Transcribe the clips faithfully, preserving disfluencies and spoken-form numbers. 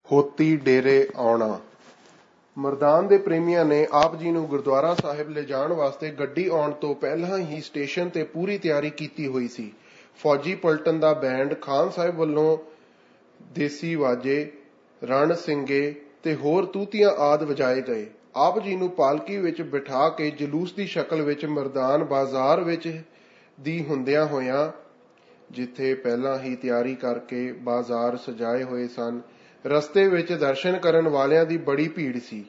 ਹੋਤੀ ਡੇਰੇ ਆਉਣਾ। ਮਰਦਾਨ ਦੇ ਪ੍ਰੇਮੀਆਂ ਨੇ ਆਪ ਜੀ ਨੂੰ ਗੁਰਦੁਆਰਾ ਸਾਹਿਬ ਲਿਜਾਣ ਵਾਸਤੇ ਗੱਡੀ ਆਉਣ ਤੋਂ ਪਹਿਲਾਂ ਹੀ ਸਟੇਸ਼ਨ ਤੇ ਪੂਰੀ ਤਿਆਰੀ ਕੀਤੀ ਹੋਈ ਸੀ। ਫੌਜੀ ਪਲਟਨ ਦਾ ਬੈਂਡ ਖਾਨ ਸਾਹਿਬ ਵੱਲੋਂ ਦੇਸੀ ਵਾਜੇ, ਰਣ ਸਿੰਗੇ ਤੇ ਹੋਰ ਤੂਤੀਆਂ ਆਦਿ ਵਜਾਏ ਗਏ। ਆਪ ਜੀ ਨੂੰ ਪਾਲਕੀ ਵਿੱਚ ਬਿਠਾ ਕੇ ਜਲੂਸ ਦੀ ਸ਼ਕਲ ਵਿੱਚ ਮਰਦਾਨ ਬਾਜ਼ਾਰ ਵਿੱਚ ਦੀ ਹੁੰਦਿਆਂ ਹੋਇਆਂ, ਜਿੱਥੇ ਪਹਿਲਾਂ ਹੀ ਤਿਆਰੀ ਕਰਕੇ ਬਾਜ਼ਾਰ ਸਜਾਏ ਹੋਏ ਸਨ, ਰਸਤੇ ਵਿੱਚ ਦਰਸ਼ਨ ਕਰਨ ਵਾਲਿਆਂ ਦੀ ਬੜੀ ਭੀੜ ਸੀ।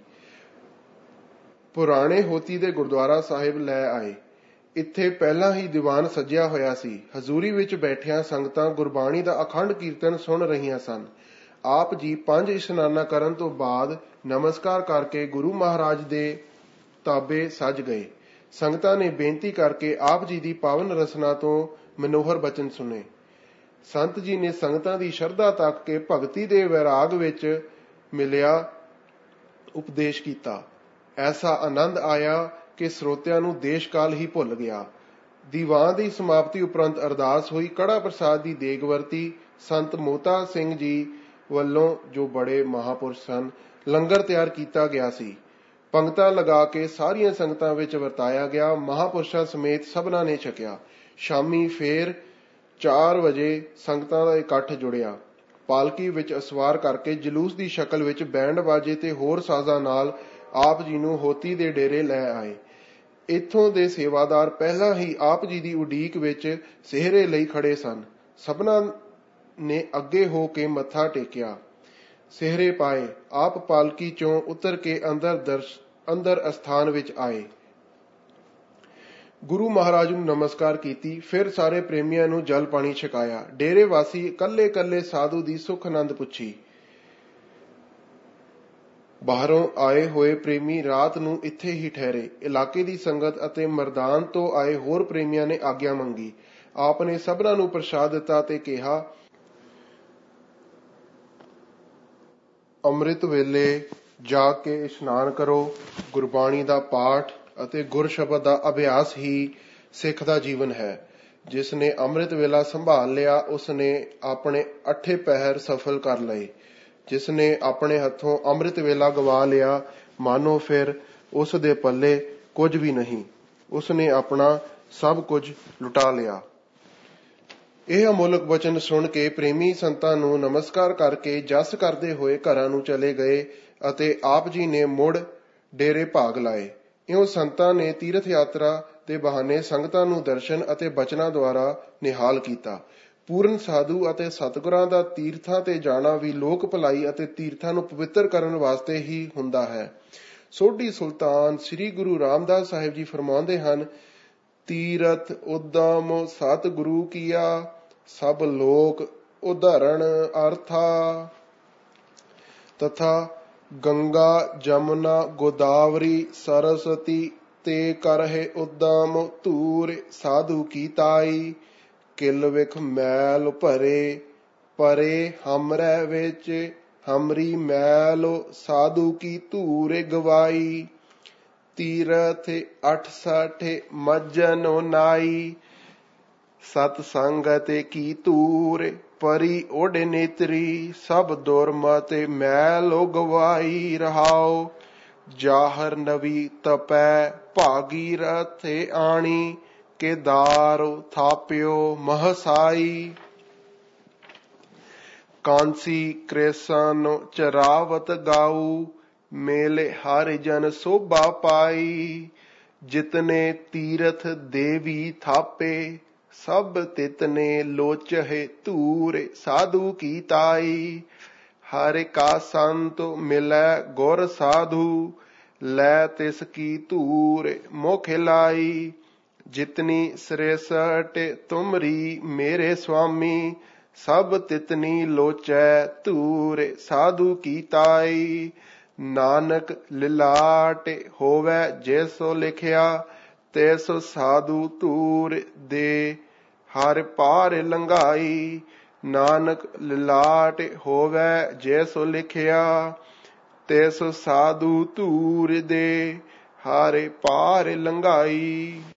ਪੁਰਾਣੇ ਹੋਤੀ ਦੇ ਗੁਰਦੁਆਰਾ ਸਾਹਿਬ ਲੈ ਆਏ। ਇੱਥੇ ਪਹਿਲਾਂ ਹੀ ਦੀਵਾਨ ਸਜਿਆ ਹੋਇਆ ਸੀ। ਹਜ਼ੂਰੀ ਵਿੱਚ ਬੈਠਿਆਂ ਸੰਗਤਾਂ ਗੁਰਬਾਣੀ ਦਾ ਅਖੰਡ ਕੀਰਤਨ ਸੁਣ ਰਹੀਆਂ ਸਨ। ਆਪ ਜੀ ਪੰਜ ਇਸ਼ਨਾਨਾਂ ਕਰਨ ਤੋਂ ਬਾਅਦ ਨਮਸਕਾਰ ਕਰਕੇ ਗੁਰੂ ਮਹਾਰਾਜ ਦੇ ਤਾਬੇ ਸੱਜ ਗਏ। ਸੰਗਤਾਂ ਨੇ ਬੇਨਤੀ ਕਰਕੇ ਆਪ ਜੀ ਦੀ ਪਾਵਨ ਰਸਨਾ ਤੋਂ ਮਨੋਹਰ ਬਚਨ ਸੁਣੇ। ਸੰਤ ਜੀ ਨੇ ਸੰਗਤਾਂ ਦੀ ਸ਼ਰਧਾ ਤੱਕ ਕੇ ਭਗਤੀ ਦੇ ਵੈਰਾਗ ਵਿੱਚ ਮਿਲਿਆ ਉਪਦੇਸ਼ ਕੀਤਾ। ਐਸਾ ਆਨੰਦ ਆਇਆ ਕਿ ਸਰੋਤਿਆਂ ਨੂੰ ਦੇਸ਼ ਕਾਲ ਹੀ ਭੁੱਲ ਗਿਆ। ਦੀਵਾਨ ਦੀ ਸਮਾਪਤੀ ਉਪਰੰਤ ਅਰਦਾਸ ਹੋਈ। ਕੜਾ ਪ੍ਰਸਾਦ ਦੀ ਦੇਗ ਵਰਤੀ। ਸੰਤ ਮੋਤਾ ਸਿੰਘ ਜੀ ਵੱਲੋਂ, ਜੋ ਬੜੇ ਮਹਾਪੁਰਸ਼ ਸਨ, ਲੰਗਰ ਤਿਆਰ ਕੀਤਾ ਗਿਆ ਸੀ। ਪੰਗਤਾਂ ਲਗਾ ਕੇ ਸਾਰੀਆਂ ਸੰਗਤਾਂ ਵਿੱਚ ਵਰਤਾਇਆ ਗਿਆ। ਮਹਾਪੁਰਸ਼ਾਂ ਸਮੇਤ ਸਭਨਾਂ ਨੇ ਛਕਿਆ। ਸ਼ਾਮੀ ਫੇਰ ਚਾਰ ਵਜੇ ਸੰਗਤਾਂ ਦਾ ਇਕੱਠ ਜੁੜਿਆ। ਪਾਲਕੀ ਵਿੱਚ ਅਸਵਾਰ ਕਰਕੇ ਜਲੂਸ ਦੀ ਸ਼ਕਲ ਵਿੱਚ ਬੈਂਡ ਬਾਜੇ ਤੇ ਹੋਰ ਸਾਜ਼ਾਂ ਨਾਲ ਆਪ ਜੀ ਨੂੰ ਹੋਤੀ ਦੇ ਡੇਰੇ ਲੈ ਆਏ। ਇੱਥੋਂ ਦੇ ਸੇਵਾਦਾਰ ਪਹਿਲਾਂ ਹੀ ਆਪ ਜੀ ਦੀ ਉਡੀਕ ਵਿੱਚ ਸਿਹਰੇ ਲਈ ਖੜੇ ਸਨ। ਸਭਨਾਂ ਨੇ ਅੱਗੇ ਹੋ ਕੇ ਮੱਥਾ ਟੇਕਿਆ, ਸਿਹਰੇ ਪਾਏ। ਆਪ ਪਾਲਕੀ ਚੋਂ ਉਤਰ ਕੇ ਅੰਦਰ ਦਰਸ਼ ਅੰਦਰ ਅਸਥਾਨ ਵਿੱਚ ਆਏ। ਗੁਰੂ ਮਹਾਰਾਜ ਨੂੰ ਨਮਸਕਾਰ ਕੀਤੀ। ਫਿਰ ਸਾਰੇ ਪ੍ਰੇਮੀਆਂ ਨੂੰ ਜਲ ਪਾਣੀ ਛਕਾਇਆ। ਡੇਰੇ ਵਾਸੀ ਕੱਲੇ ਕੱਲੇ ਸਾਧੂ ਦੀ ਸੁਖ ਆਨੰਦ ਪੁੱਛੀ। ਬਾਹਰੋਂ ਆਏ ਹੋਏ ਪ੍ਰੇਮੀ ਰਾਤ ਨੂੰ ਇੱਥੇ ਹੀ ਠਹਿਰੇ। ਇਲਾਕੇ ਦੀ ਸੰਗਤ ਅਤੇ ਮਰਦਾਨ ਤੋਂ ਆਏ ਹੋਰ ਪ੍ਰੇਮੀਆਂ ਨੇ ਆਗਿਆ ਮੰਗੀ। ਆਪ ਨੇ ਸਭਨਾਂ ਨੂੰ ਪ੍ਰਸ਼ਾਦ ਦਿੱਤਾ ਤੇ ਕਿਹਾ, ਅੰਮ੍ਰਿਤ ਵੇਲੇ ਜਾ ਕੇ ਇਸ਼ਨਾਨ ਕਰੋ। ਗੁਰਬਾਣੀ ਦਾ ਪਾਠ ਅਤੇ ਗੁਰ ਸ਼ਬਦ ਦਾ ਅਭਿਆਸ ਹੀ ਸਿੱਖ ਦਾ ਜੀਵਨ ਹੈ। ਜਿਸ ਨੇ ਅੰਮ੍ਰਿਤ ਵੇਲਾ ਸੰਭਾਲ ਲਿਆ, ਉਸ ਨੇ ਆਪਣੇ ਅੱਠੇ ਪਹਿਰ ਸਫਲ ਕਰ ਲਏ। ਜਿਸ ਨੇ ਆਪਣੇ ਹੱਥੋਂ ਅੰਮ੍ਰਿਤ ਵੇਲਾ ਗਵਾ ਲਿਆ, ਮਾਨੋ ਫਿਰ ਉਸ ਦੇ ਪੱਲੇ ਕੁਝ ਵੀ ਨਹੀਂ। ਉਸ ਨੇ ਆਪਣਾ ਸਭ ਕੁਝ ਲੁਟਾ ਲਿਆ। ਇਹ ਅਮੋਲਕ ਵਚਨ ਸੁਣ ਕੇ ਪ੍ਰੇਮੀ ਸੰਤਾਂ ਨੂੰ ਨਮਸਕਾਰ ਕਰਕੇ ਜਸ ਕਰਦੇ ਹੋਏ ਘਰਾਂ ਨੂੰ ਚਲੇ ਗਏ ਅਤੇ ਆਪ ਜੀ ਨੇ ਮੁੜ ਡੇਰੇ ਭਾਗ ਲਾਏ। ਇਉਂ ਸੰਤਾਂ ਨੇ ਤੀਰਥ ਯਾਤਰਾ ਦੇ ਬਹਾਨੇ ਸੰਗਤਾਂ ਨੂੰ ਦਰਸ਼ਨ ਅਤੇ ਬਚਨਾਂ ਦੁਆਰਾ ਨਿਹਾਲ ਕੀਤਾ। ਪੂਰਨ ਸਾਧੂ ਅਤੇ ਸਤਿਗੁਰਾਂ ਦਾ ਤੀਰਥਾਂ ਤੇ ਜਾਣਾ ਵੀ ਲੋਕ ਭਲਾਈ ਅਤੇ ਤੀਰਥਾਂ ਨੂੰ ਪਵਿੱਤਰ ਕਰਨ ਵਾਸਤੇ ਹੀ ਹੁੰਦਾ ਹੈ। ਸੋਢੀ ਸੁਲਤਾਨ ਸ੍ਰੀ ਗੁਰੂ ਰਾਮਦਾਸ ਸਾਹਿਬ ਜੀ ਫਰਮਾਉਂਦੇ ਹਨ, ਤੀਰਥ ਉਦਮ ਸਤਿਗੁਰੂ ਕੀਆ, ਸਭ ਲੋਕ ਉਧਰਣ ਅਰਥਾ। ਤਥਾ ਗੰਗਾ ਜਮਨਾ ਗੋਦਾਵਰੀ ਸਰਸਵਤੀ ਤੇ ਕਰਹਿ ਉਦਮ ਧੂਰ, ਸਾਧੂ ਕੀ ਤਾਈ ਕਿਲ ਵਿਖ ਮੈਲ ਭਰੇ, ਪਰੇ ਹਮਰੇ ਵਿੱਚ ਹਮਰੀ ਮੈਲ, ਸਾਧੂ ਕੀ ਧੂਰ ਗਵਾਈ। ਤੀਰਥ ਅਠ ਸਠ ਮੱਜਨ ਨਾਈ, ਸਤ ਸੰਗਤ ਕੀ ਧੂਰ, ਪਰੀ ਓਢ ਨੇਤਰੀ, ਸਭ ਦੁਰਮਤ ਮੈਲ ਗਵਾਈ। ਰਹਾਉ ਜਾਹਰ ਨਵੀ ਤਪੈ ਭਾਗੀਰਥ ਆਣੀ, ਕੇਦਾਰ ਥਾਪਿਓ ਮਹਸਾਈ। ਕਾਂਸੀ ਕ੍ਰਿਸ਼ਨ ਚਰਾਵਤ ਗਾਊ, ਮੇਲੇ ਹਰਿ ਜਨ ਸੋਭਾ ਪਾਈ। ਜਿਤਨੇ ਤੀਰਥ ਦੇਵੀ ਥਾਪੇ, ਸਭ ਤਿਤਨੇ ਲੋਚਹਿ ਧੂਰ, ਸਾਧੂ ਕੀ ਤਾਈ। ਹਰਿ ਕਾ ਸੰਤ ਮਿਲੈ ਗੁਰ ਸਾਧੂ, ਲੈ ਤਿਸ ਕੀ ਧੂਰ ਮੁਖ ਲਾਈ। ਜਿਤਨੀ ਸ੍ਰੇਸ਼ਟ ਤੁਮਰੀ ਮੇਰੇ ਸੁਆਮੀ, ਸਭ ਤਿਤਨੀ ਲੋਚੈ ਧੂਰ, ਸਾਧੂ ਕੀ ਤਾਈ। ਨਾਨਕ ਲਿਲਾਟ ਹੋਵੈ ਜੈਸੋ ਲਿਖਿਆ, ਤੈਸੋ ਸਾਧੂ ਧੂਰ ਦੇ ਹਰਿ ਪਾਰ ਲੰਘਾਈ। ਨਾਨਕ ਲਿਲਾਟ ਹੋਵੈ ਜੈਸੋ ਲਿਖਿਆ, ਤੈਸੋ ਸਾਧੂ ਧੂਰ ਦੇ ਹਰਿ ਪਾਰ ਲੰਘਾਈ।